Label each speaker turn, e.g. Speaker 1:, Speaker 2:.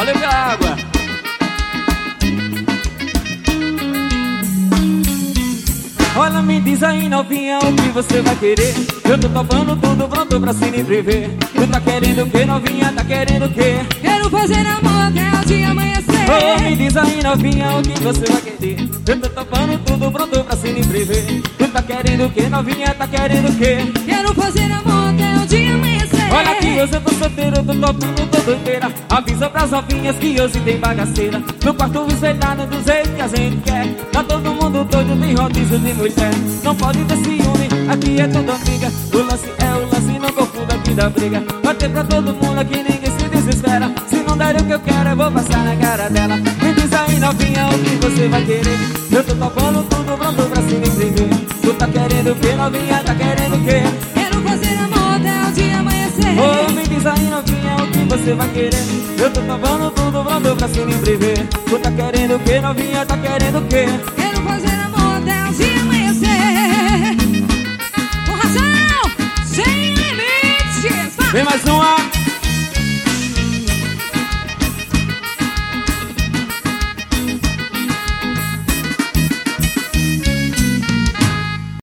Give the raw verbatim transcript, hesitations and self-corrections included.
Speaker 1: Valeu pela água. Olha, me diz aí, novinha, o que você vai querer? Eu tô topando tudo, pronto pra se livre ver. Tu tá querendo o que, novinha? Tá querendo o que?
Speaker 2: Quero fazer amor até o dia amanhecer.
Speaker 1: Oh, me diz aí, novinha, o que você vai querer? Eu tô topando tudo, pronto pra se livre ver. Tu tá querendo o que, novinha? Tá querendo o que?
Speaker 2: Quero fazer amor até o dia amanhecer.
Speaker 1: Olha aqui, hoje eu tô solteiro, tô topando, tô doideira. Avisa pras novinhas que hoje tem bagaceira. No quarto espelhado do jeito que a gente quer. Tá todo mundo doido, tem rodízio de mulher. Não pode ter ciúme, aqui é toda amiga. O lance é o lance, não confunda aqui da briga. Vai ter pra todo mundo aqui, ninguém se desespera. Se não der o que eu quero, eu vou passar na cara dela. Me diz aí, novinha, o que você vai querer? Eu tô topando tudo, pronto pra se inscrever. Tu tá querendo o que, novinha? Tá querendo o que?
Speaker 2: Quero fazer amor até o dia amanhecer.
Speaker 1: Oh, me diz aí, novinha, o que você vai querer? Eu tô topando tudo, pronto pra se inscrever. Tu tá querendo o que, novinha? Tá querendo o que?
Speaker 2: Quero fazer amor até o dia amanhecer. Com razão, sem limites.
Speaker 1: Vem mais uma.